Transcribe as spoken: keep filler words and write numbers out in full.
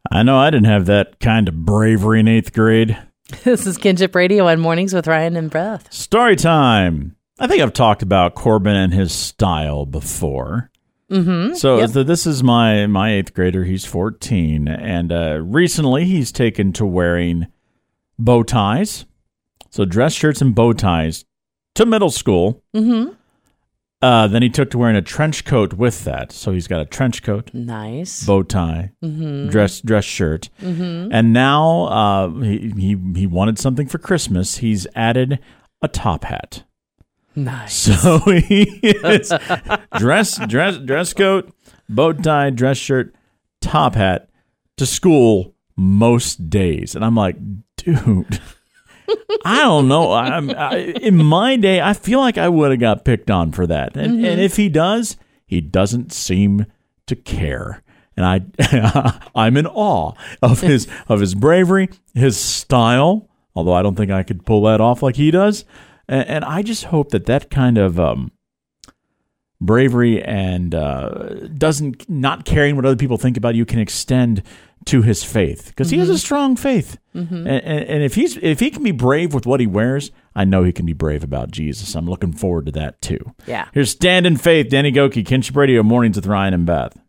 I know I didn't have that kind of bravery in eighth grade. This is Kinship Radio on Mornings with Ryan and Beth. Story time. I think I've talked about Corbin and his style before. Mm-hmm. So yep. th- this is my, my eighth grader. He's fourteen. And uh, recently he's taken to wearing bow ties. So dress shirts and bow ties to middle school. Mm-hmm. Uh, then he took to wearing a trench coat with that. So he's got a trench coat, nice bow tie, mm-hmm. dress dress shirt, mm-hmm. and now uh, he, he he wanted something for Christmas. He's added a top hat. Nice. So he is dress dress dress coat, bow tie, dress shirt, top hat to school most days, and I'm like, dude. I don't know. I'm, I, in my day, I feel like I would have got picked on for that. And, mm-hmm. and if he does, he doesn't seem to care. And I, I'm in awe of his of his bravery, his style. Although I don't think I could pull that off like he does. And, and I just hope that that kind of um, bravery and uh, doesn't not caring what other people think about you can extend to his faith, because mm-hmm. he has a strong faith, mm-hmm. and, and, and if he's if he can be brave with what he wears, I know he can be brave about Jesus. I'm looking forward to that too. Yeah. Here's Stand in Faith, Danny Gokey, Kinship Radio, Mornings with Ryan and Beth.